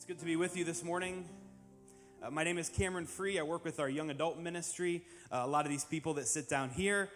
Good to be with you this morning. My name is Cameron Free. I work with our young adult ministry. A lot of these people that sit down here,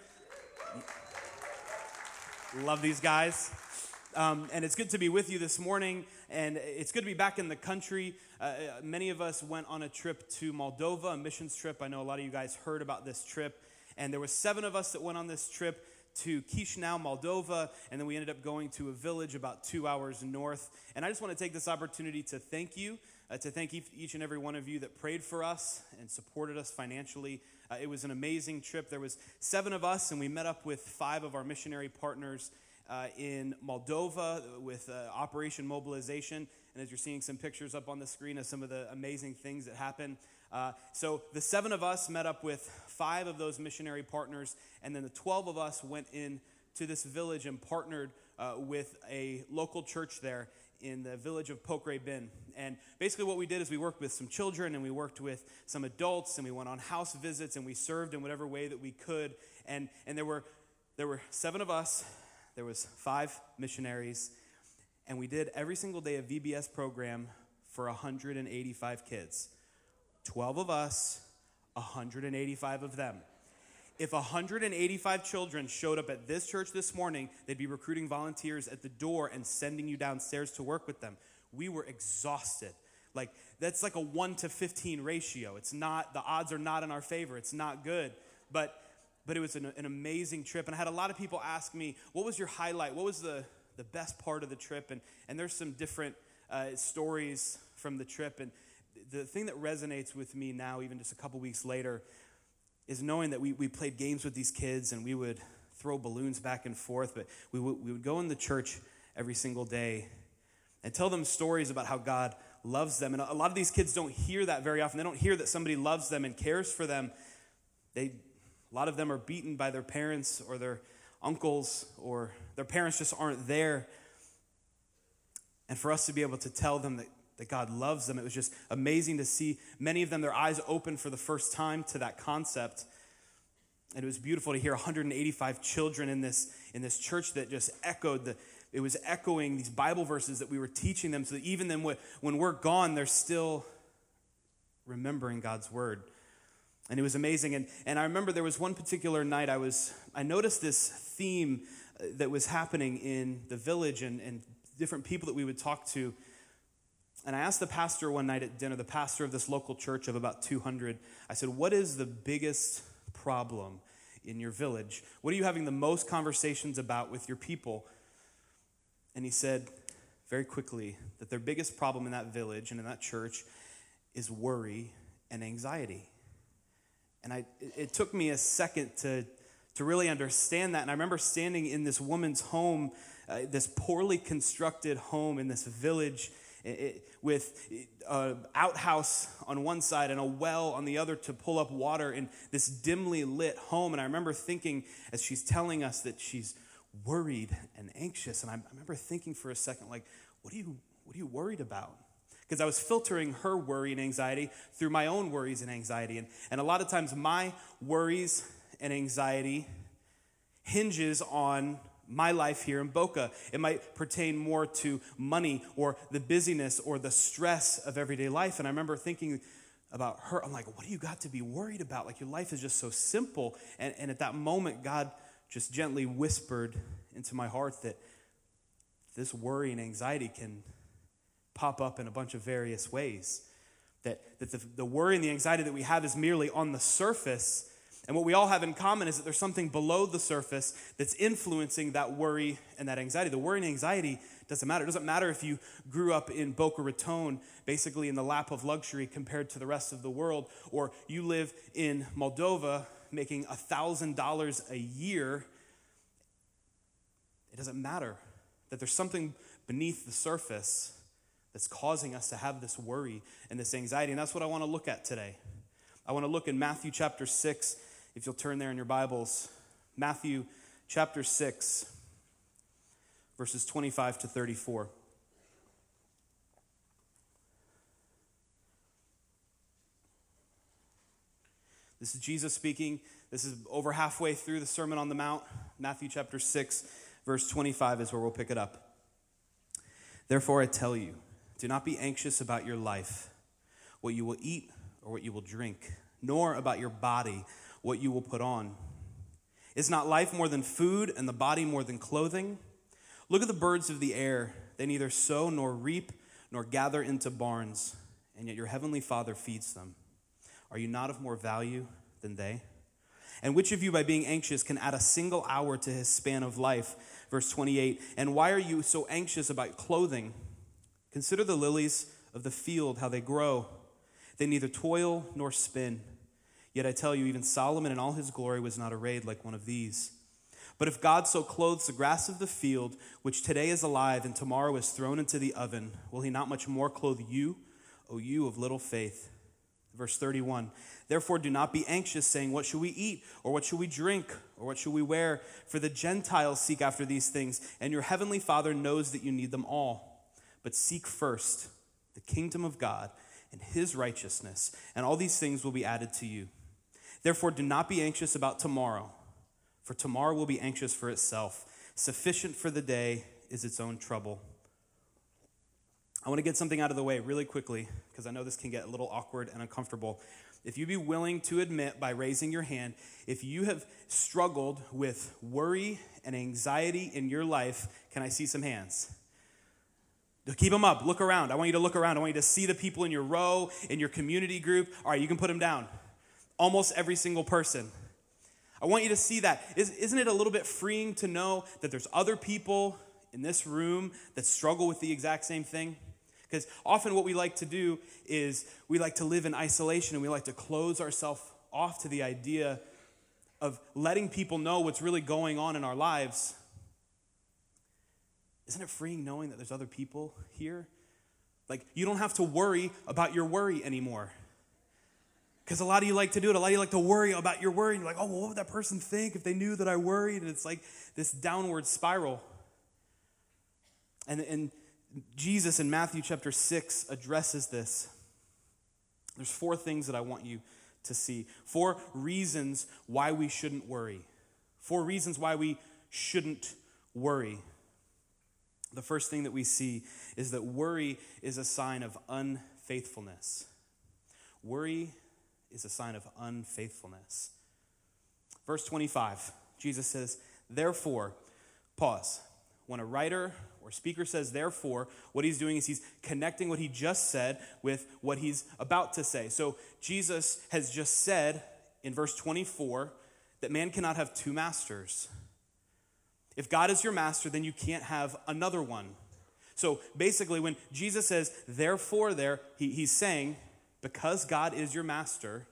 love these guys. And it's good to be with you this morning. And it's good to be back in the country. Many of us went on a trip to Moldova, a missions trip. I know a lot of you guys heard about this trip. And there were 7 of us that went on this trip to Chisinau, Moldova, and then we ended up going to a village about 2 hours north. And I just want to take this opportunity to thank you, to thank each and every one of you that prayed for us and supported us financially. It was an amazing trip. There was 7 of us, and we met up with 5 of our missionary partners in Moldova with Operation Mobilization. And as you're seeing some pictures up on the screen of some of the amazing things that happened. So the 7 of us met up with 5 of those missionary partners, and then the 12 of us went in to this village and partnered with a local church there in the village of Pokre Bin. And basically what we did is we worked with some children, and we worked with some adults, and we went on house visits, and we served in whatever way that we could. And there were 7 of us, there was 5 missionaries, and we did every single day a VBS program for 185 kids. 12 of us, 185 of them. If 185 children showed up at this church this morning, they'd be recruiting volunteers at the door and sending you downstairs to work with them. We were exhausted. That's like a 1 to 15 ratio. It's not, the odds are not in our favor. It's not good. But it was an amazing trip. And I had a lot of people ask me, what was your highlight? What was the best part of the trip? And there's some different stories from the trip. And the thing that resonates with me now, even just a couple weeks later, is knowing that we played games with these kids, and we would throw balloons back and forth, but we would go in the church every single day and tell them stories about how God loves them. And a lot of these kids don't hear that very often. They don't hear that somebody loves them and cares for them. A lot of them are beaten by their parents or their uncles, or their parents just aren't there. And for us to be able to tell them that God loves them, it was just amazing to see many of them, their eyes open for the first time to that concept. And it was beautiful to hear 185 children in this church that just echoed it was echoing these Bible verses that we were teaching them, so that even then when we're gone, they're still remembering God's word. And it was amazing. And I remember there was one particular night I noticed this theme that was happening in the village and different people that we would talk to. And I asked the pastor one night at dinner, the pastor of this local church of about 200, I said, what is the biggest problem in your village? What are you having the most conversations about with your people? And he said very quickly that their biggest problem in that village and in that church is worry and anxiety. And it took me a second to really understand that. And I remember standing in this woman's home, this poorly constructed home in this village, with an outhouse on one side and a well on the other to pull up water in this dimly lit home. And I remember thinking, as she's telling us that she's worried and anxious, and I remember thinking for a second, what are you worried about? Because I was filtering her worry and anxiety through my own worries and anxiety. And a lot of times my worries and anxiety hinges on my life here in Boca. It might pertain more to money or the busyness or the stress of everyday life. And I remember thinking about her. I'm like, what do you got to be worried about? Your life is just so simple. And at that moment, God just gently whispered into my heart that this worry and anxiety can pop up in a bunch of various ways. That the worry and the anxiety that we have is merely on the surface. And what we all have in common is that there's something below the surface that's influencing that worry and that anxiety. The worry and anxiety doesn't matter. It doesn't matter if you grew up in Boca Raton, basically in the lap of luxury compared to the rest of the world, or you live in Moldova making $1,000 a year. It doesn't matter that there's something beneath the surface that's causing us to have this worry and this anxiety. And that's what I want to look at today. I want to look in Matthew chapter 6. If you'll turn there in your Bibles, Matthew chapter 6, verses 25 to 34. This is Jesus speaking. This is over halfway through the Sermon on the Mount. Matthew chapter 6, verse 25 is where we'll pick it up. Therefore I tell you, do not be anxious about your life, what you will eat or what you will drink, nor about your body, what you will put on. Is not life more than food and the body more than clothing? Look at the birds of the air. They neither sow nor reap nor gather into barns, and yet your heavenly Father feeds them. Are you not of more value than they? And which of you, by being anxious, can add a single hour to his span of life? Verse 28, and why are you so anxious about clothing? Consider the lilies of the field, how they grow. They neither toil nor spin. Yet I tell you, even Solomon in all his glory was not arrayed like one of these. But if God so clothes the grass of the field, which today is alive and tomorrow is thrown into the oven, will he not much more clothe you, O you of little faith? Verse 31, therefore do not be anxious, saying, what should we eat, or what should we drink, or what should we wear? For the Gentiles seek after these things, and your heavenly Father knows that you need them all. But seek first the kingdom of God and his righteousness, and all these things will be added to you. Therefore, do not be anxious about tomorrow, for tomorrow will be anxious for itself. Sufficient for the day is its own trouble. I want to get something out of the way really quickly, because I know this can get a little awkward and uncomfortable. If you'd be willing to admit by raising your hand, if you have struggled with worry and anxiety in your life, can I see some hands? Keep them up. Look around. I want you to look around. I want you to see the people in your row, in your community group. All right, you can put them down. Almost every single person. I want you to see that. Isn't it a little bit freeing to know that there's other people in this room that struggle with the exact same thing? Because often what we like to do is we like to live in isolation, and we like to close ourselves off to the idea of letting people know what's really going on in our lives. Isn't it freeing knowing that there's other people here? Like, you don't have to worry about your worry anymore. Because a lot of you like to do it. A lot of you like to worry about your worry. And you're like, oh, well, what would that person think if they knew that I worried? And it's like this downward spiral. And Jesus in Matthew chapter 6 addresses this. There's 4 things that I want you to see. 4 reasons why we shouldn't worry. 4 reasons why we shouldn't worry. The first thing that we see is that worry is a sign of unfaithfulness. Worry is a sign of unfaithfulness. Verse 25, Jesus says, therefore, pause. When a writer or speaker says therefore, what he's doing is he's connecting what he just said with what he's about to say. So Jesus has just said in verse 24 that man cannot have 2 masters. If God is your master, then you can't have another one. So basically, when Jesus says, therefore there, he's saying, because God is your master,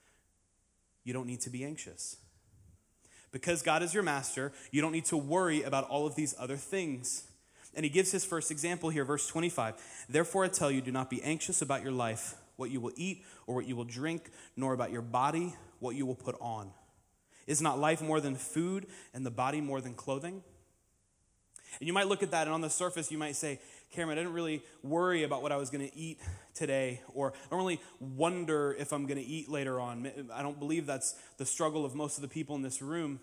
you don't need to be anxious. Because God is your master, you don't need to worry about all of these other things. And he gives his first example here, verse 25. Therefore I tell you, do not be anxious about your life, what you will eat or what you will drink, nor about your body, what you will put on. Is not life more than food and the body more than clothing? And you might look at that, and on the surface you might say, Cameron, I didn't really worry about what I was going to eat today, or I don't really wonder if I'm going to eat later on. I don't believe that's the struggle of most of the people in this room.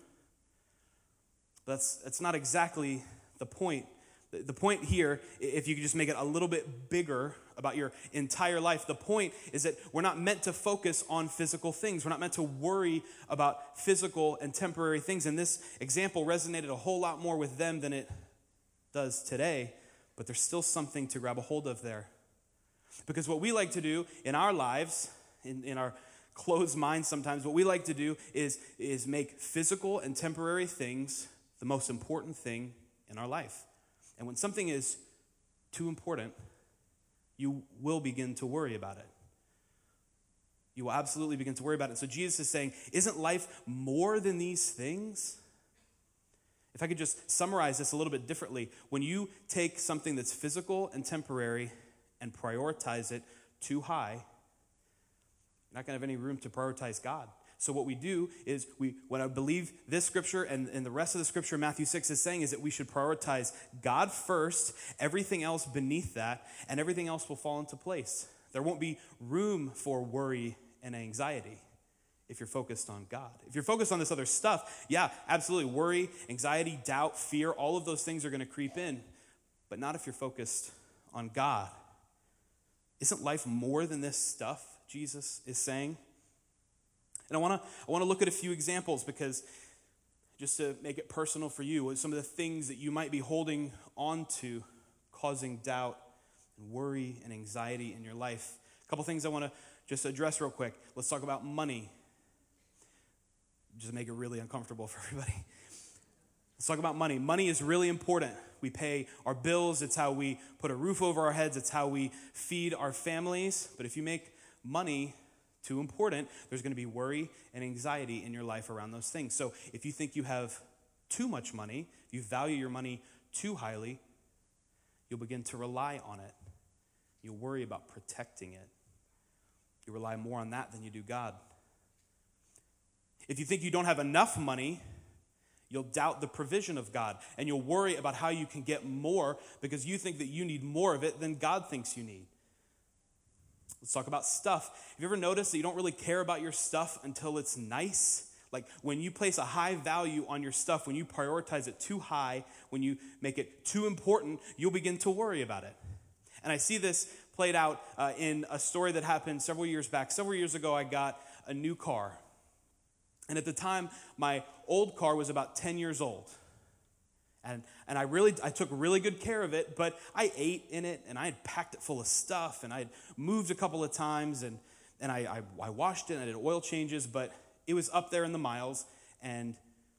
That's not exactly the point. The point here, if you could just make it a little bit bigger about your entire life, the point is that we're not meant to focus on physical things. We're not meant to worry about physical and temporary things. And this example resonated a whole lot more with them than it does today, but there's still something to grab a hold of there. Because what we like to do in our lives, in our closed minds sometimes, what we like to do is make physical and temporary things the most important thing in our life. And when something is too important, you will begin to worry about it. You will absolutely begin to worry about it. So Jesus is saying, isn't life more than these things? If I could just summarize this a little bit differently, when you take something that's physical and temporary and prioritize it too high, you're not going to have any room to prioritize God. So what we do is, what I believe this scripture and the rest of the scripture in Matthew 6 is saying is that we should prioritize God first, everything else beneath that, and everything else will fall into place. There won't be room for worry and anxiety if you're focused on God. If you're focused on this other stuff, yeah, absolutely. Worry, anxiety, doubt, fear, all of those things are going to creep in. But not if you're focused on God. Isn't life more than this stuff, Jesus is saying? And I want to look at a few examples because just to make it personal for you, some of the things that you might be holding on to, causing doubt and worry and anxiety in your life. A couple things I want to just address real quick. Let's talk about money. Just make it really uncomfortable for everybody. Let's talk about money. Money is really important. We pay our bills. It's how we put a roof over our heads. It's how we feed our families. But if you make money too important, there's going to be worry and anxiety in your life around those things. So if you think you have too much money, you value your money too highly, you'll begin to rely on it. You'll worry about protecting it. You rely more on that than you do God. If you think you don't have enough money, you'll doubt the provision of God, and you'll worry about how you can get more because you think that you need more of it than God thinks you need. Let's talk about stuff. Have you ever noticed that you don't really care about your stuff until it's nice? Like when you place a high value on your stuff, when you prioritize it too high, when you make it too important, you'll begin to worry about it. And I see this played out in a story that happened several years back. Several years ago, I got a new car. And at the time, my old car was about 10 years old. And I took really good care of it, but I ate in it, and I had packed it full of stuff, and I had moved a couple of times, and I washed it, and I did oil changes, but it was up there in the miles, and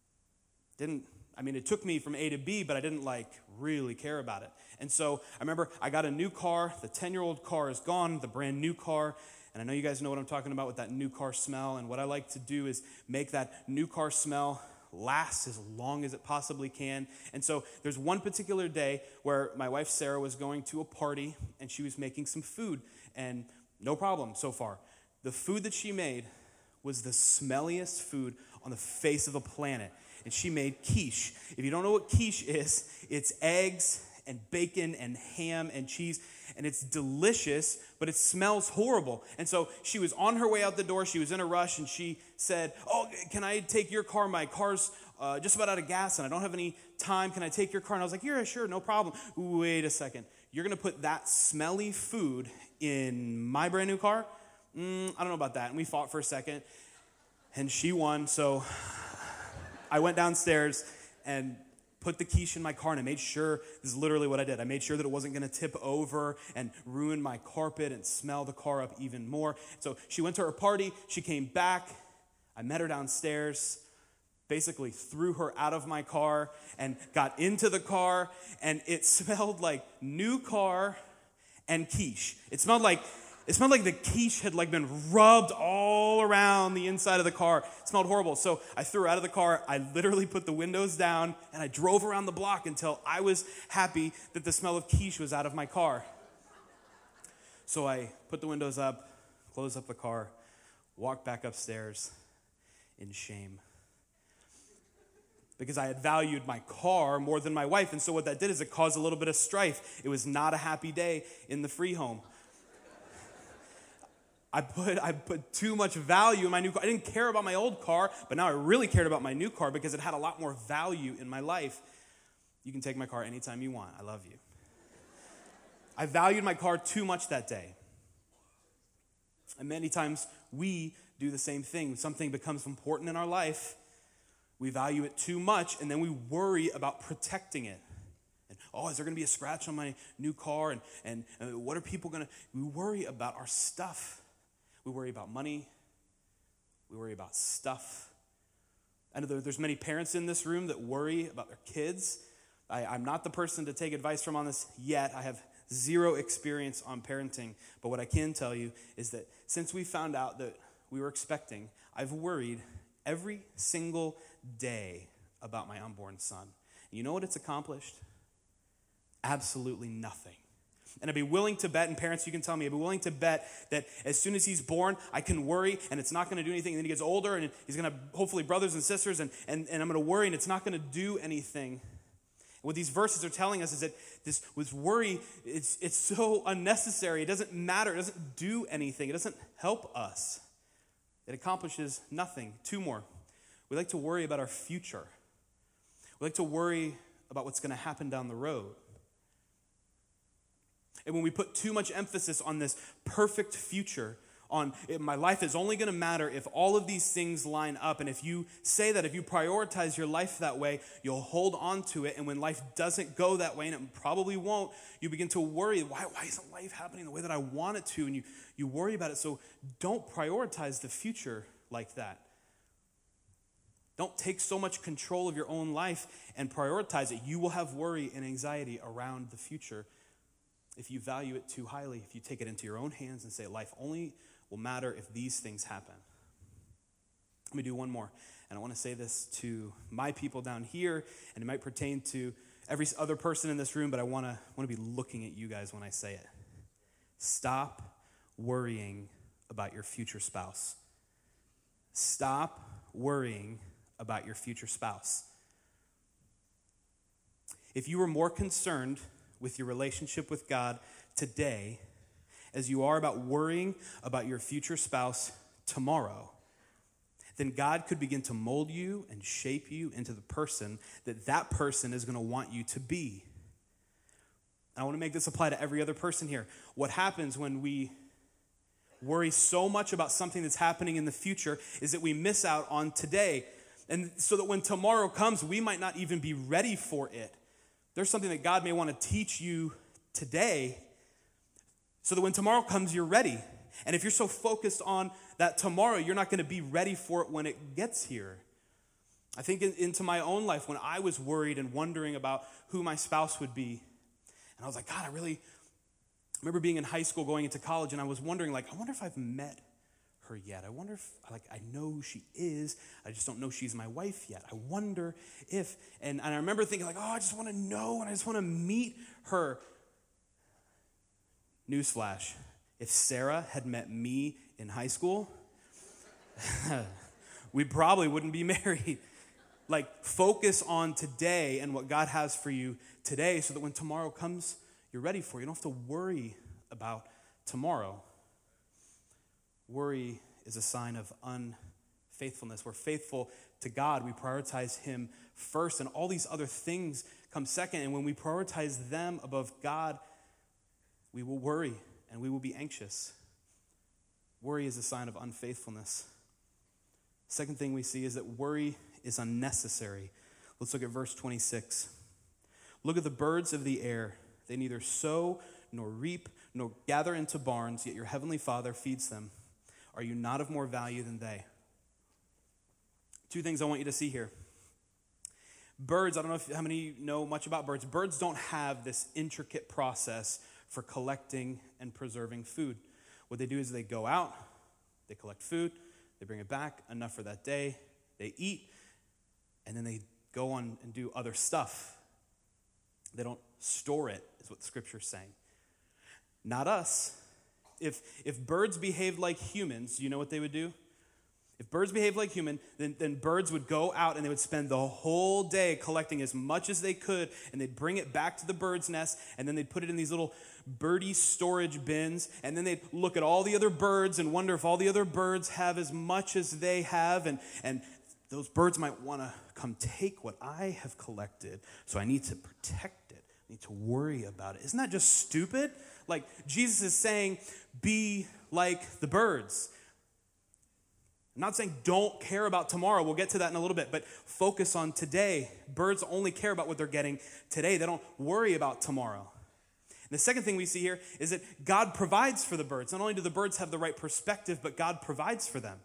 it took me from A to B, but I didn't really care about it. And so I remember I got a new car. The 10-year-old car is gone, the brand new car. And I know you guys know what I'm talking about with that new car smell. And what I like to do is make that new car smell last as long as it possibly can. And so there's one particular day where my wife Sarah was going to a party and she was making some food. And no problem so far. The food that she made was the smelliest food on the face of the planet. And she made quiche. If you don't know what quiche is, it's eggs and bacon and ham and cheese. And it's delicious, but it smells horrible. And so she was on her way out the door. She was in a rush, and she said, "Oh, can I take your car? My car's just about out of gas, and I don't have any time. Can I take your car?" And I was like, "Yeah, sure, no problem." Wait a second. You're going to put that smelly food in my brand new car? I don't know about that. And we fought for a second, and she won. So I went downstairs and put the quiche in my car, and I made sure, this is literally what I did. I made sure that it wasn't going to tip over and ruin my carpet and smell the car up even more. So she went to her party. She came back. I met her downstairs, basically threw her out of my car and got into the car, and it smelled like new car and quiche. It smelled like the quiche had been rubbed all around the inside of the car. It smelled horrible. So I threw her out of the car. I literally put the windows down, and I drove around the block until I was happy that the smell of quiche was out of my car. So I put the windows up, closed up the car, walked back upstairs in shame. Because I had valued my car more than my wife. And so what that did is it caused a little bit of strife. It was not a happy day in the free home. I put too much value in my new car. I didn't care about my old car, but now I really cared about my new car because it had a lot more value in my life. You can take my car anytime you want. I love you. I valued my car too much that day. And many times we do the same thing. When something becomes important in our life, we value it too much, and then we worry about protecting it. And, is there going to be a scratch on my new car? And what are people going to... We worry about our stuff. We worry about money. We worry about stuff. I know there's many parents in this room that worry about their kids. I'm not the person to take advice from on this yet. I have zero experience on parenting. But what I can tell you is that since we found out that we were expecting, I've worried every single day about my unborn son. And you know what it's accomplished? Absolutely nothing. And I'd be willing to bet, and parents, you can tell me, I'd be willing to bet that as soon as he's born, I can worry, and it's not going to do anything. And then he gets older, and he's going to have, hopefully, brothers and sisters, and I'm going to worry, and it's not going to do anything. What these verses are telling us is that this with worry, it's so unnecessary. It doesn't matter. It doesn't do anything. It doesn't help us. It accomplishes nothing. Two more. We like to worry about our future. We like to worry about what's going to happen down the road. And when we put too much emphasis on this perfect future, on my life is only going to matter if all of these things line up. And if you say that, if you prioritize your life that way, you'll hold on to it. And when life doesn't go that way, and it probably won't, you begin to worry, why isn't life happening the way that I want it to? And you worry about it. So don't prioritize the future like that. Don't take so much control of your own life and prioritize it. You will have worry and anxiety around the future if you value it too highly, if you take it into your own hands and say life only will matter if these things happen. Let me do one more. And I want to say this to my people down here, and it might pertain to every other person in this room, but I want to be looking at you guys when I say it. Stop worrying about your future spouse. Stop worrying about your future spouse. If you were more concerned with your relationship with God today as you are about worrying about your future spouse tomorrow, then God could begin to mold you and shape you into the person that person is going to want you to be. I want to make this apply to every other person here. What happens when we worry so much about something that's happening in the future is that we miss out on today. And so that when tomorrow comes, we might not even be ready for it. There's something that God may want to teach you today so that when tomorrow comes, you're ready. And if you're so focused on that tomorrow, you're not going to be ready for it when it gets here. I think into my own life when I was worried and wondering about who my spouse would be. And I was like, God, I remember being in high school going into college, and I was wondering, I wonder if I've met her yet. I wonder if, I know who she is. I just don't know she's my wife yet. I wonder if, and I remember thinking I just want to know and I just want to meet her. Newsflash, if Sarah had met me in high school, we probably wouldn't be married. Focus on today and what God has for you today so that when tomorrow comes, you're ready for it. You don't have to worry about tomorrow. Worry is a sign of unfaithfulness. We're faithful to God. We prioritize Him first, and all these other things come second. And when we prioritize them above God, we will worry and we will be anxious. Worry is a sign of unfaithfulness. Second thing we see is that worry is unnecessary. Let's look at verse 26. Look at the birds of the air. They neither sow nor reap nor gather into barns, yet your heavenly Father feeds them. Are you not of more value than they? Two things I want you to see here. Birds, I don't know how many know much about birds. Birds don't have this intricate process for collecting and preserving food. What they do is they go out, they collect food, they bring it back, enough for that day, they eat, and then they go on and do other stuff. They don't store it, is what the Scripture's saying. Not us. If birds behaved like humans, you know what they would do? If birds behaved like humans, then birds would go out and they would spend the whole day collecting as much as they could, and they'd bring it back to the bird's nest, and then they'd put it in these little birdie storage bins, and then they'd look at all the other birds and wonder if all the other birds have as much as they have, and those birds might want to come take what I have collected, so I need to protect it. I need to worry about it. Isn't that just stupid? Jesus is saying, be like the birds. I'm not saying don't care about tomorrow. We'll get to that in a little bit, but focus on today. Birds only care about what they're getting today. They don't worry about tomorrow. And the second thing we see here is that God provides for the birds. Not only do the birds have the right perspective, but God provides for them.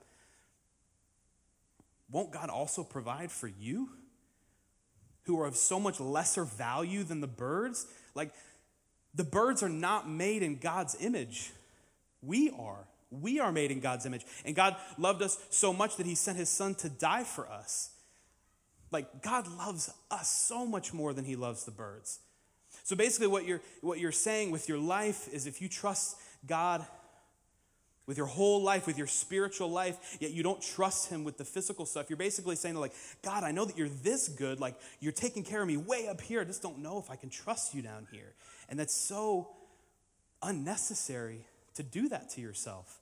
Won't God also provide for you, who are of so much lesser value than the birds? The birds are not made in God's image. We are. We are made in God's image. And God loved us so much that He sent His Son to die for us. God loves us so much more than He loves the birds. So basically what you're saying with your life is, if you trust God with your whole life, with your spiritual life, yet you don't trust Him with the physical stuff, you're basically saying God, I know that you're this good. You're taking care of me way up here. I just don't know if I can trust you down here. And that's so unnecessary to do that to yourself.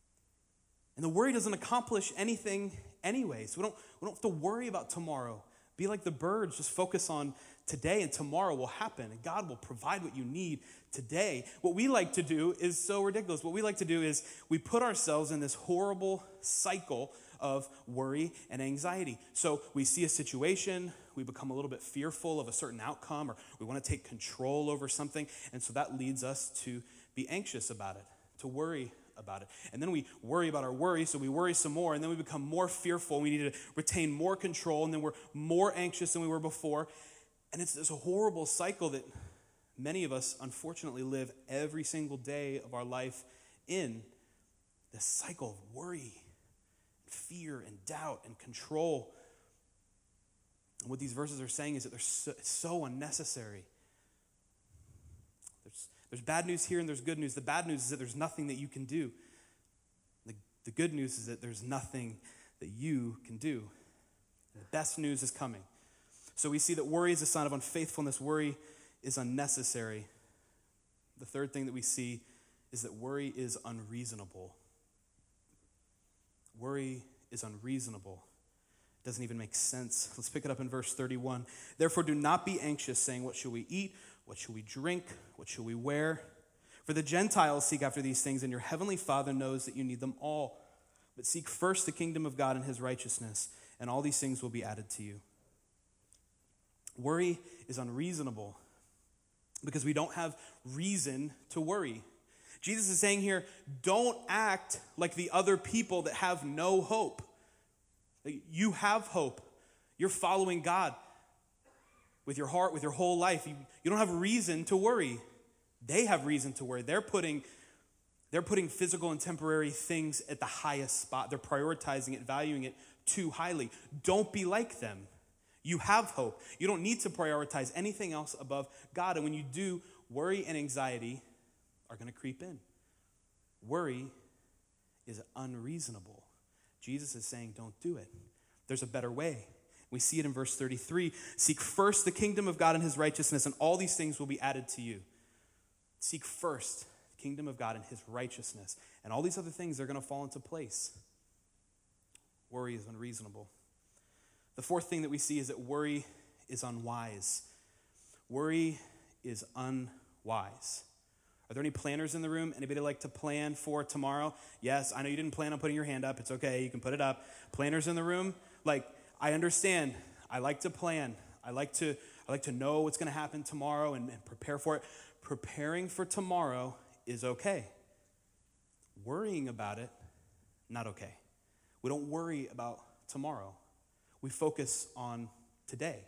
And the worry doesn't accomplish anything anyways. We don't have to worry about tomorrow Be like the birds. Just focus on today, and tomorrow will happen, and God will provide what you need today. What we like to do is so ridiculous. What we like to do is we put ourselves in this horrible cycle of worry and anxiety. So we see a situation, we become a little bit fearful of a certain outcome, or we want to take control over something, and so that leads us to be anxious about it, to worry about it. And then we worry about our worry, so we worry some more, and then we become more fearful. We need to retain more control, and then we're more anxious than we were before. And it's this horrible cycle that many of us, unfortunately, live every single day of our life in. This cycle of worry, fear, and doubt, and control. And what these verses are saying is that they're so unnecessary. There's bad news here and there's good news. The bad news is that there's nothing that you can do. The good news is that there's nothing that you can do. And the best news is coming. So we see that worry is a sign of unfaithfulness. Worry is unnecessary. The third thing that we see is that worry is unreasonable. Worry is unreasonable. It doesn't even make sense. Let's pick it up in verse 31. Therefore, do not be anxious, saying, what shall we eat? What shall we drink? What shall we wear? For the Gentiles seek after these things, and your heavenly Father knows that you need them all. But seek first the kingdom of God and his righteousness, and all these things will be added to you. Worry is unreasonable because we don't have reason to worry. Jesus is saying here, don't act like the other people that have no hope. You have hope. You're following God with your heart, with your whole life. You don't have reason to worry. They have reason to worry. They're putting physical and temporary things at the highest spot. They're prioritizing it, valuing it too highly. Don't be like them. You have hope. You don't need to prioritize anything else above God. And when you do, worry and anxiety are going to creep in. Worry is unreasonable. Jesus is saying, don't do it. There's a better way. We see it in verse 33. Seek first the kingdom of God and his righteousness, and all these things will be added to you. Seek first the kingdom of God and his righteousness, and all these other things are going to fall into place. Worry is unreasonable. The fourth thing that we see is that worry is unwise. Worry is unwise. Are there any planners in the room? Anybody like to plan for tomorrow? Yes, I know you didn't plan on putting your hand up. It's okay, you can put it up. Planners in the room? I understand. I like to plan. I like to know what's going to happen tomorrow and prepare for it. Preparing for tomorrow is okay. Worrying about it, not okay. We don't worry about tomorrow. We focus on today.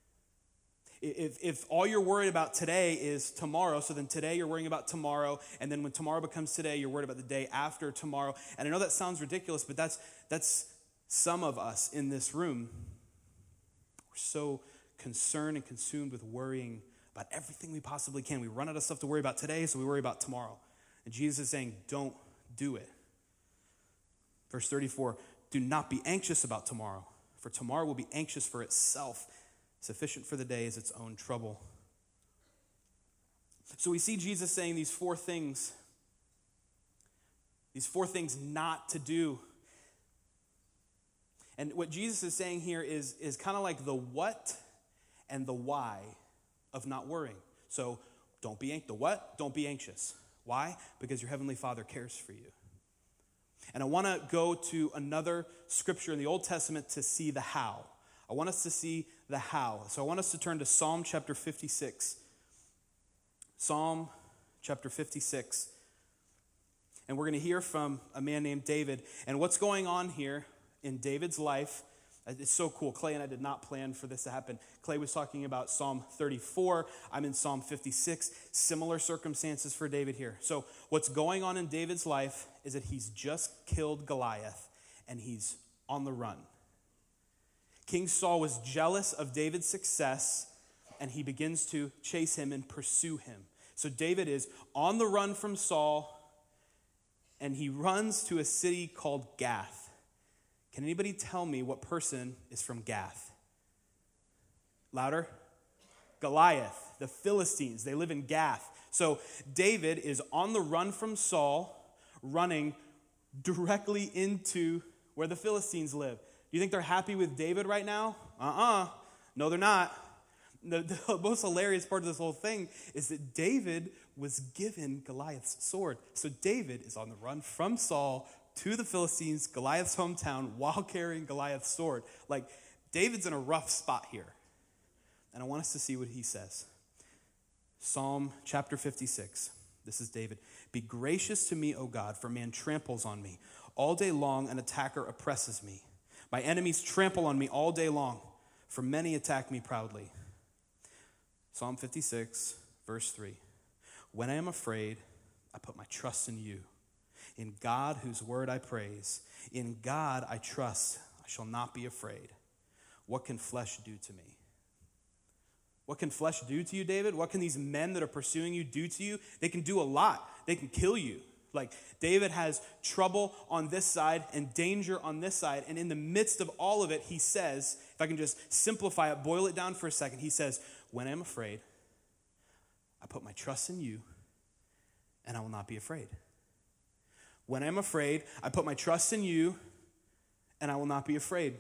If all you're worried about today is tomorrow, so then today you're worrying about tomorrow, and then when tomorrow becomes today, you're worried about the day after tomorrow. And I know that sounds ridiculous, but that's some of us in this room. We're so concerned and consumed with worrying about everything we possibly can. We run out of stuff to worry about today, so we worry about tomorrow. And Jesus is saying, don't do it. Verse 34, do not be anxious about tomorrow, for tomorrow will be anxious for itself. Sufficient for the day is its own trouble. So we see Jesus saying these four things not to do. And what Jesus is saying here is kind of like the what and the why of not worrying. So don't be anxious. The what? Don't be anxious. Why? Because your heavenly Father cares for you. And I want to go to another scripture in the Old Testament to see the how. I want us to see the how. So I want us to turn to Psalm chapter 56. Psalm chapter 56. And we're going to hear from a man named David. And what's going on here in David's life, it's so cool. Clay and I did not plan for this to happen. Clay was talking about Psalm 34. I'm in Psalm 56. Similar circumstances for David here. So what's going on in David's life is that he's just killed Goliath and he's on the run. King Saul was jealous of David's success and he begins to chase him and pursue him. So David is on the run from Saul and he runs to a city called Gath. Can anybody tell me what person is from Gath? Louder. Goliath, the Philistines, they live in Gath. So David is on the run from Saul, running directly into where the Philistines live. Do you think they're happy with David right now? No, they're not. The most hilarious part of this whole thing is that David was given Goliath's sword. So David is on the run from Saul to the Philistines, Goliath's hometown, while carrying Goliath's sword. Like, David's in a rough spot here. And I want us to see what he says. Psalm chapter 56. This is David. Be gracious to me, O God, for man tramples on me. All day long an attacker oppresses me. My enemies trample on me all day long, for many attack me proudly. Psalm 56, verse 3. When I am afraid, I put my trust in you. In God, whose word I praise. In God I trust. I shall not be afraid. What can flesh do to me? What can flesh do to you, David? What can these men that are pursuing you do to you? They can do a lot. They can kill you. Like, David has trouble on this side and danger on this side. And in the midst of all of it, he says, if I can just simplify it, boil it down for a second, he says, when I'm afraid, I put my trust in you, and I will not be afraid. When I'm afraid, I put my trust in you, and I will not be afraid.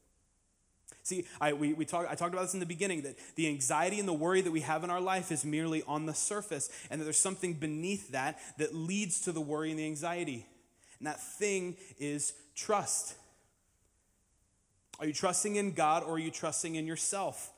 See, I talked about this in the beginning, that the anxiety and the worry that we have in our life is merely on the surface, and that there's something beneath that that leads to the worry and the anxiety. And that thing is trust. Are you trusting in God, or are you trusting in yourself?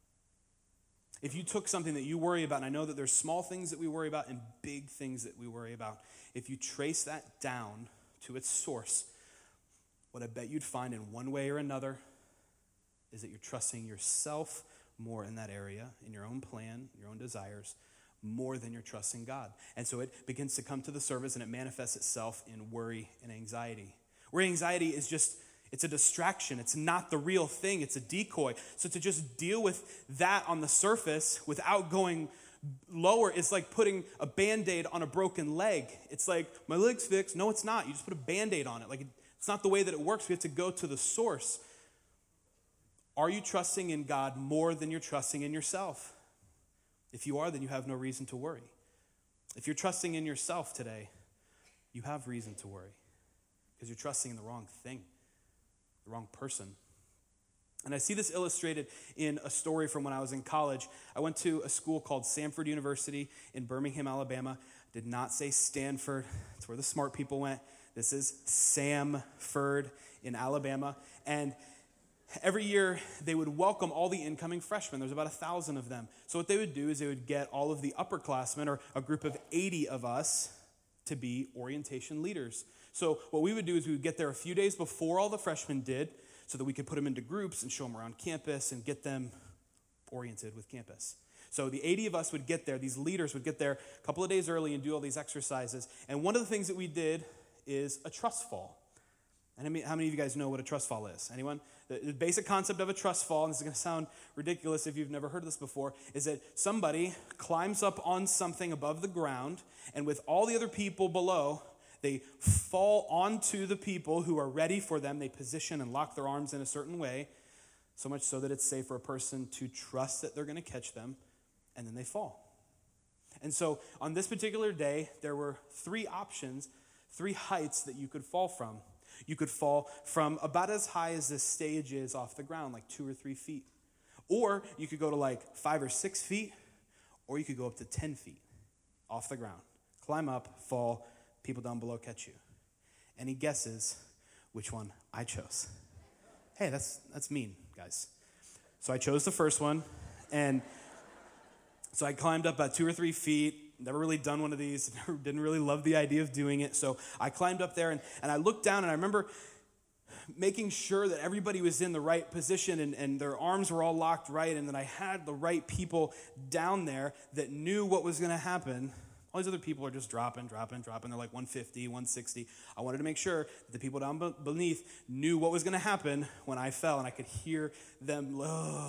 If you took something that you worry about, and I know that there's small things that we worry about and big things that we worry about, if you trace that down to its source, what I bet you'd find in one way or another is that you're trusting yourself more in that area, in your own plan, your own desires, more than you're trusting God. And so it begins to come to the surface, and it manifests itself in worry and anxiety. Worry and anxiety is just, it's a distraction. It's not the real thing. It's a decoy. So to just deal with that on the surface without going lower is like putting a Band-Aid on a broken leg. It's like, my leg's fixed. No, it's not. You just put a Band-Aid on it. Like, it's not the way that it works. We have to go to the source. Are you trusting in God more than you're trusting in yourself? If you are, then you have no reason to worry. If you're trusting in yourself today, you have reason to worry because you're trusting in the wrong thing, the wrong person. And I see this illustrated in a story from when I was in college. I went to a school called Samford University in Birmingham, Alabama. Did not say Stanford. It's where the smart people went. This is Samford in Alabama. And every year, they would welcome all the incoming freshmen. There's about 1,000 of them. So what they would do is they would get all of the upperclassmen, or a group of 80 of us, to be orientation leaders. So what we would do is we would get there a few days before all the freshmen did, so that we could put them into groups and show them around campus and get them oriented with campus. So the 80 of us would get there. These leaders would get there a couple of days early and do all these exercises. And one of the things that we did is a trust fall. And how many of you guys know what a trust fall is? Anyone? The basic concept of a trust fall, and this is going to sound ridiculous if you've never heard of this before, is that somebody climbs up on something above the ground, and with all the other people below, they fall onto the people who are ready for them. They position and lock their arms in a certain way, so much so that it's safe for a person to trust that they're going to catch them, and then they fall. And so on this particular day, there were 3 options, 3 heights that you could fall from. You could fall from about as high as this stage is off the ground, like 2 or 3 feet. Or you could go to like 5 or 6 feet, or you could go up to 10 feet off the ground. Climb up, fall, people down below catch you. Any guesses which one I chose? Hey, that's mean, guys. So I chose the first one, and so I climbed up about 2 or 3 feet. Never really done one of these. Didn't really love the idea of doing it. So I climbed up there, and I looked down, and I remember making sure that everybody was in the right position and their arms were all locked right, and that I had the right people down there that knew what was going to happen. All these other people are just dropping. They're like 150, 160. I wanted to make sure that the people down beneath knew what was going to happen when I fell, and I could hear them.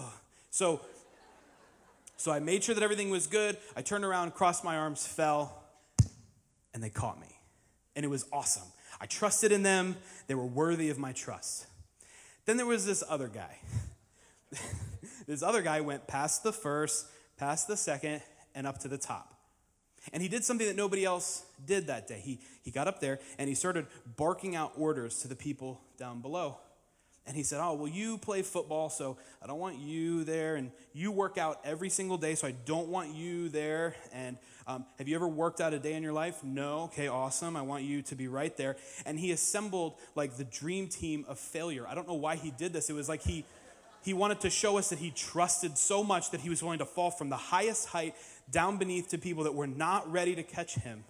So I made sure that everything was good. I turned around, crossed my arms, fell, and they caught me. And it was awesome. I trusted in them. They were worthy of my trust. Then there was this other guy. This other guy went past the first, past the second, and up to the top. And he did something that nobody else did that day. He got up there, and he started barking out orders to the people down below. And he said, oh, well, you play football, so I don't want you there. And you work out every single day, so I don't want you there. And have you ever worked out a day in your life? No. Okay, awesome. I want you to be right there. And he assembled like the dream team of failure. I don't know why he did this. It was like he wanted to show us that he trusted so much that he was willing to fall from the highest height down beneath to people that were not ready to catch him.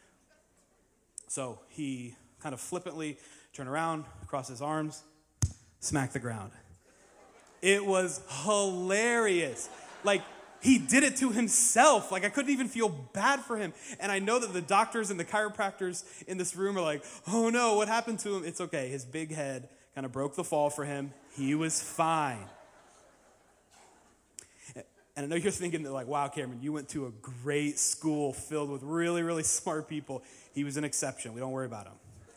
So he kind of flippantly turned around, crossed his arms, smack the ground. It was hilarious. Like, he did it to himself. Like, I couldn't even feel bad for him. And I know that the doctors and the chiropractors in this room are like, oh no, what happened to him? It's okay. His big head kind of broke the fall for him. He was fine. And I know you're thinking that, like, wow, Cameron, you went to a great school filled with really, really smart people. He was an exception. We don't worry about him.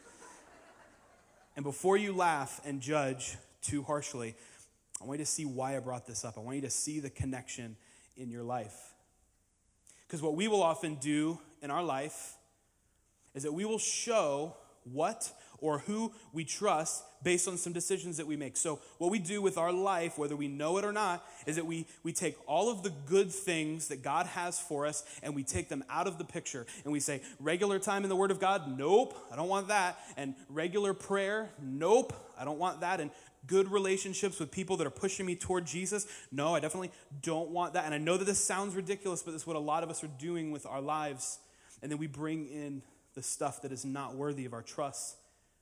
And before you laugh and judge too harshly, I want you to see why I brought this up. I want you to see the connection in your life. Because what we will often do in our life is that we will show what or who we trust based on some decisions that we make. So what we do with our life, whether we know it or not, is that we take all of the good things that God has for us and we take them out of the picture. And we say, regular time in the Word of God? Nope, I don't want that. And regular prayer? Nope, I don't want that. And good relationships with people that are pushing me toward Jesus? No, I definitely don't want that. And I know that this sounds ridiculous, but this is what a lot of us are doing with our lives. And then we bring in the stuff that is not worthy of our trust.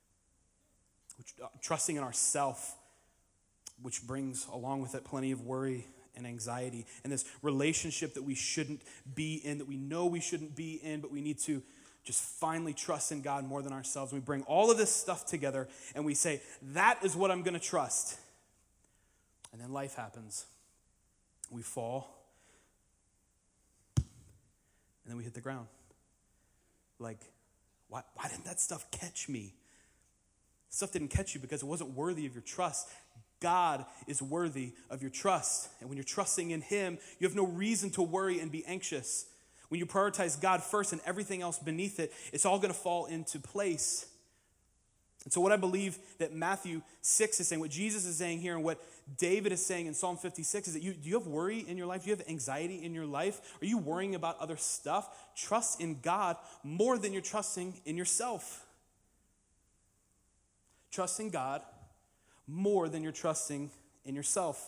Trusting in ourself, which brings along with it plenty of worry and anxiety, and this relationship that we shouldn't be in, that we know we shouldn't be in, but we need to just finally trust in God more than ourselves. We bring all of this stuff together and we say, that is what I'm going to trust. And then life happens. We fall. And then we hit the ground. Like, why didn't that stuff catch me? Stuff didn't catch you because it wasn't worthy of your trust. God is worthy of your trust. And when you're trusting in Him, you have no reason to worry and be anxious. When you prioritize God first and everything else beneath it, it's all going to fall into place. And so what I believe that Matthew 6 is saying, what Jesus is saying here, and what David is saying in Psalm 56 is that do you have worry in your life? Do you have anxiety in your life? Are you worrying about other stuff? Trust in God more than you're trusting in yourself. Trust in God more than you're trusting in yourself.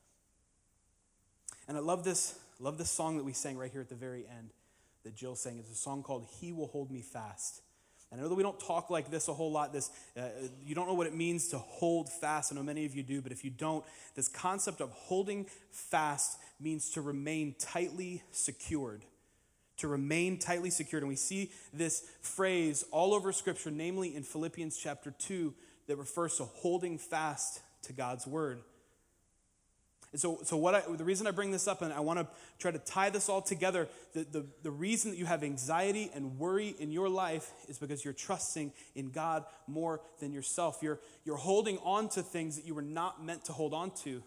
And I love this song that we sang right here at the very end that Jill sang. It's a song called He Will Hold Me Fast. And I know that we don't talk like this a whole lot. You don't know what it means to hold fast. I know many of you do, but if you don't, this concept of holding fast means to remain tightly secured. To remain tightly secured. And we see this phrase all over Scripture, namely in Philippians chapter 2, that refers to holding fast to God's word. And so the reason I bring this up, and I want to try to tie this all together, the reason that you have anxiety and worry in your life is because you're trusting in God more than yourself. You're holding on to things that you were not meant to hold on to.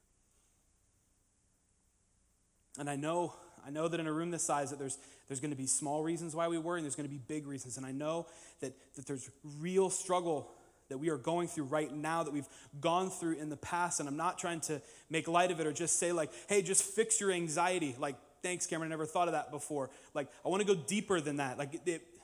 And I know that in a room this size that there's going to be small reasons why we worry, and there's going to be big reasons. And I know that there's real struggle that we are going through right now, that we've gone through in the past. And I'm not trying to make light of it or just say like, hey, just fix your anxiety. Like, thanks, Cameron, I never thought of that before. Like, I want to go deeper than that. Like,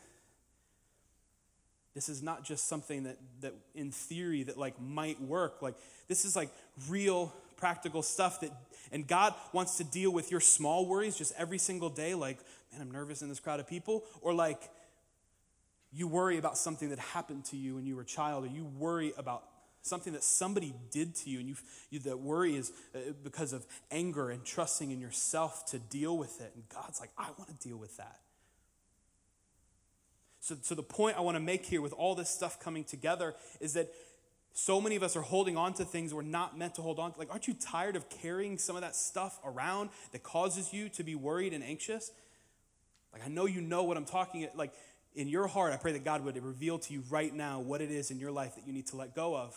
this is not just something that in theory that like might work. Like, this is like real practical stuff and God wants to deal with your small worries just every single day. Like, man, I'm nervous in this crowd of people. Or like, you worry about something that happened to you when you were a child, or you worry about something that somebody did to you, and that worry is because of anger and trusting in yourself to deal with it. And God's like, I want to deal with that. So the point I want to make here with all this stuff coming together is that so many of us are holding on to things we're not meant to hold on to. Like, aren't you tired of carrying some of that stuff around that causes you to be worried and anxious? Like, I know you know what I'm talking about. Like, in your heart, I pray that God would reveal to you right now what it is in your life that you need to let go of.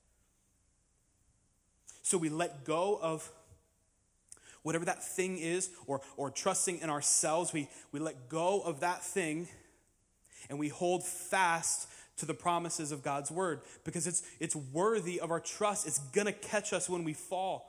So we let go of whatever that thing is, or trusting in ourselves. We let go of that thing, and we hold fast to the promises of God's word because it's worthy of our trust. It's going to catch us when we fall.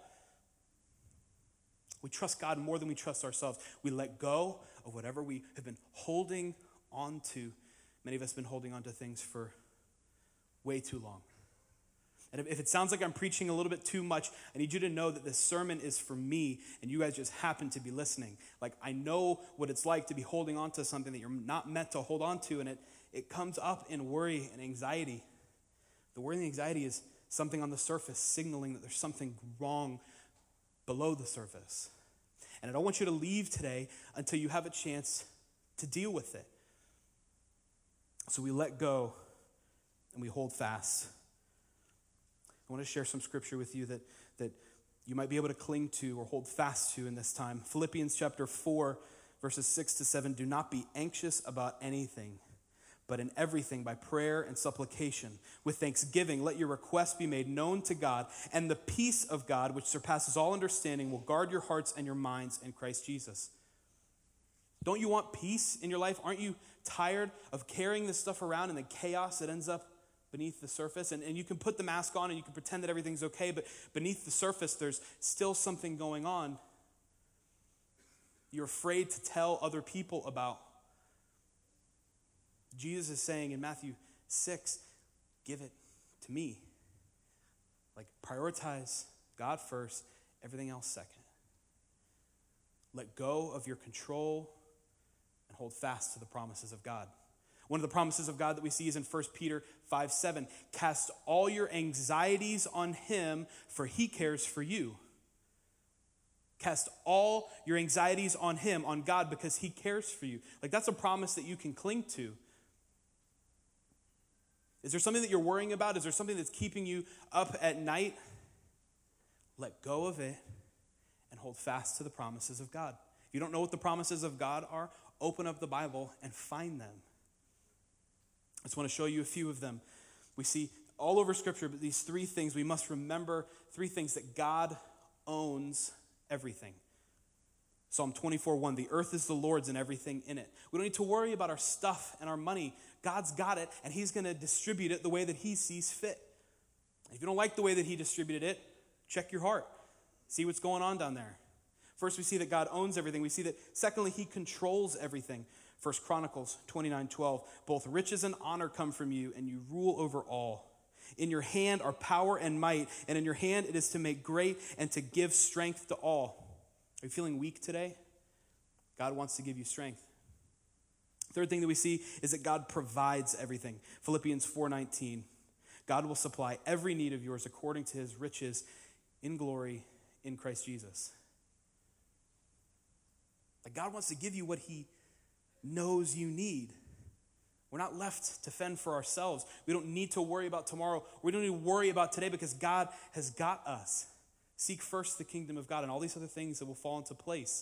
We trust God more than we trust ourselves. We let go of whatever we have been holding on to. Many of us have been holding on to things for way too long. And if it sounds like I'm preaching a little bit too much, I need you to know that this sermon is for me and you guys just happen to be listening. Like, I know what it's like to be holding on to something that you're not meant to hold on to, and it comes up in worry and anxiety. The worry and anxiety is something on the surface signaling that there's something wrong below the surface. And I don't want you to leave today until you have a chance to deal with it. So we let go and we hold fast. I want to share some scripture with you that you might be able to cling to or hold fast to in this time. Philippians chapter 4, verses 6 to 7. Do not be anxious about anything, but in everything by prayer and supplication. With thanksgiving, let your requests be made known to God, and the peace of God, which surpasses all understanding, will guard your hearts and your minds in Christ Jesus. Don't you want peace in your life? Aren't you tired of carrying this stuff around and the chaos that ends up beneath the surface? And you can put the mask on and you can pretend that everything's okay, but beneath the surface, there's still something going on you're afraid to tell other people about. Jesus is saying in Matthew 6, give it to me. Like, prioritize God first, everything else second. Let go of your control and hold fast to the promises of God. One of the promises of God that we see is in 1 Peter 5:7. Cast all your anxieties on him, for he cares for you. Cast all your anxieties on him, on God, because he cares for you. Like, that's a promise that you can cling to. Is there something that you're worrying about? Is there something that's keeping you up at night? Let go of it and hold fast to the promises of God. If you don't know what the promises of God are, open up the Bible and find them. I just want to show you a few of them. We see all over Scripture, but these three things, we must remember three things: that God owns everything. Psalm 24:1, the earth is the Lord's and everything in it. We don't need to worry about our stuff and our money. God's got it, and he's going to distribute it the way that he sees fit. If you don't like the way that he distributed it, check your heart. See what's going on down there. First, we see that God owns everything. We see that, secondly, he controls everything. 1 Chronicles 29:12, both riches and honor come from you, and you rule over all. In your hand are power and might, and in your hand it is to make great and to give strength to all. Are you feeling weak today? God wants to give you strength. Third thing that we see is that God provides everything. Philippians 4:19, God will supply every need of yours according to his riches in glory in Christ Jesus. Like, God wants to give you what he knows you need. We're not left to fend for ourselves. We don't need to worry about tomorrow. We don't need to worry about today because God has got us. Seek first the kingdom of God and all these other things that will fall into place.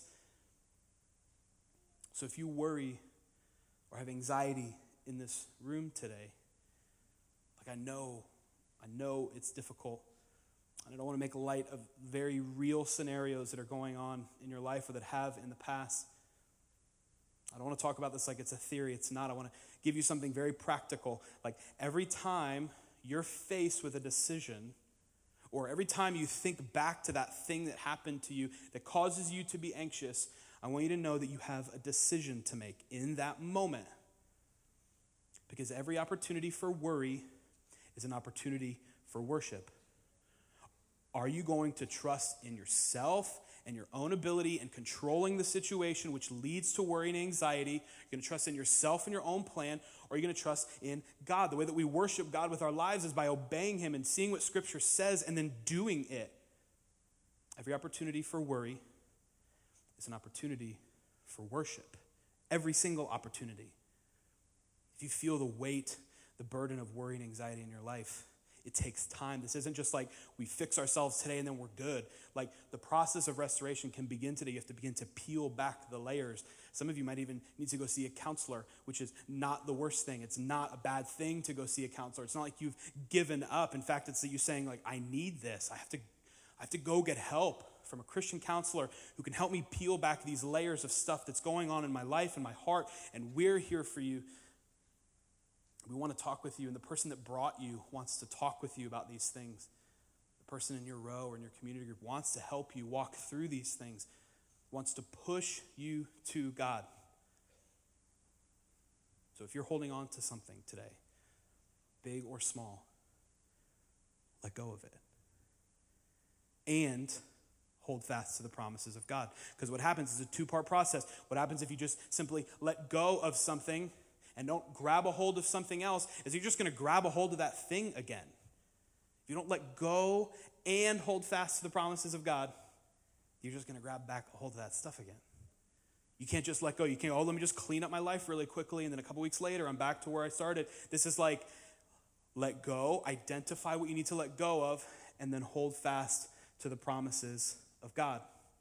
So if you worry or have anxiety in this room today, like, I know it's difficult. And I don't want to make light of very real scenarios that are going on in your life or that have in the past. I don't want to talk about this like it's a theory. It's not. I want to give you something very practical. Like, every time you're faced with a decision, or every time you think back to that thing that happened to you that causes you to be anxious, I want you to know that you have a decision to make in that moment. Because every opportunity for worry is an opportunity for worship. Are you going to trust in yourself and your own ability in controlling the situation, which leads to worry and anxiety? You're going to trust in yourself and your own plan, or are you going to trust in God? The way that we worship God with our lives is by obeying him and seeing what Scripture says and then doing it. Every opportunity for worry is an opportunity for worship. Every single opportunity. If you feel the weight, the burden of worry and anxiety in your life, it takes time. This isn't just like we fix ourselves today and then we're good. Like, the process of restoration can begin today. You have to begin to peel back the layers. Some of you might even need to go see a counselor, which is not the worst thing. It's not a bad thing to go see a counselor. It's not like you've given up. In fact, it's that you saying, like, I need this. I have to go get help from a Christian counselor who can help me peel back these layers of stuff that's going on in my life and my heart, and we're here for you. We want to talk with you, and the person that brought you wants to talk with you about these things. The person in your row or in your community group wants to help you walk through these things, wants to push you to God. So if you're holding on to something today, big or small, let go of it. And hold fast to the promises of God. Because what happens is a two-part process. What happens if you just simply let go of something and don't grab a hold of something else is you're just going to grab a hold of that thing again. If you don't let go and hold fast to the promises of God, you're just going to grab back a hold of that stuff again. You can't just let go. You can't, let me just clean up my life really quickly, and then a couple weeks later, I'm back to where I started. This is like, let go, identify what you need to let go of, and then hold fast to the promises of God.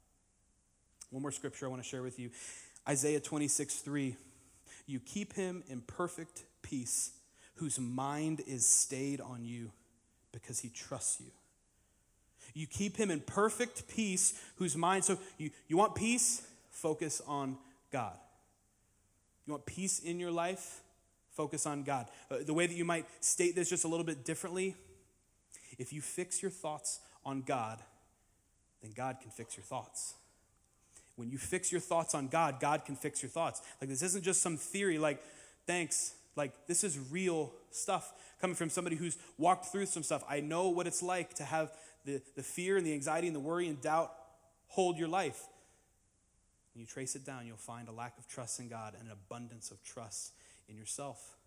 One more scripture I want to share with you. Isaiah 26:3. You keep him in perfect peace, whose mind is stayed on you, because he trusts you. You keep him in perfect peace, whose mind, so you want peace? Focus on God. You want peace in your life? Focus on God. The way that you might state this just a little bit differently, if you fix your thoughts on God, then God can fix your thoughts. When you fix your thoughts on God, God can fix your thoughts. Like, this isn't just some theory, like, thanks. Like, this is real stuff coming from somebody who's walked through some stuff. I know what it's like to have the fear and the anxiety and the worry and doubt hold your life. When you trace it down, you'll find a lack of trust in God and an abundance of trust in yourself.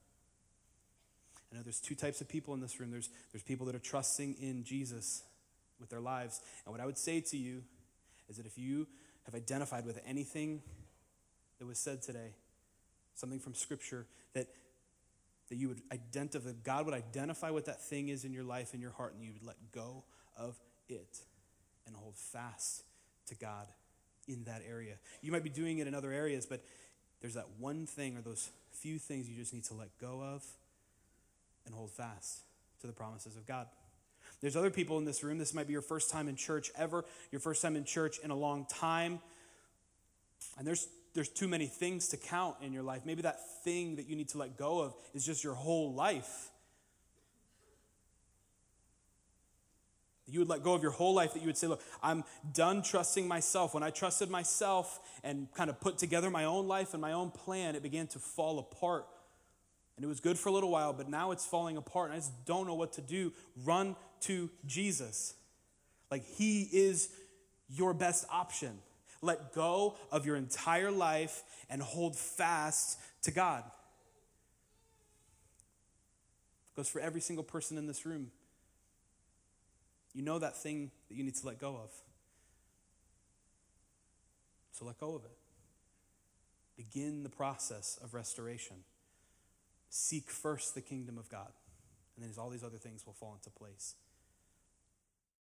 I know there's two types of people in this room. There's people that are trusting in Jesus with their lives. And what I would say to you is that if you have identified with anything that was said today, something from Scripture that you would identify, God would identify what that thing is in your life, in your heart, and you would let go of it and hold fast to God in that area. You might be doing it in other areas, but there's that one thing or those few things you just need to let go of and hold fast to the promises of God. There's other people in this room. This might be your first time in church ever, your first time in church in a long time. And there's too many things to count in your life. Maybe that thing that you need to let go of is just your whole life. You would let go of your whole life, that you would say, look, I'm done trusting myself. When I trusted myself and kind of put together my own life and my own plan, it began to fall apart. And it was good for a little while, but now it's falling apart, and I just don't know what to do. Run to Jesus. Like, he is your best option. Let go of your entire life and hold fast to God. It goes for every single person in this room. You know that thing that you need to let go of. So let go of it. Begin the process of restoration. Seek first the kingdom of God, and then all these other things will fall into place.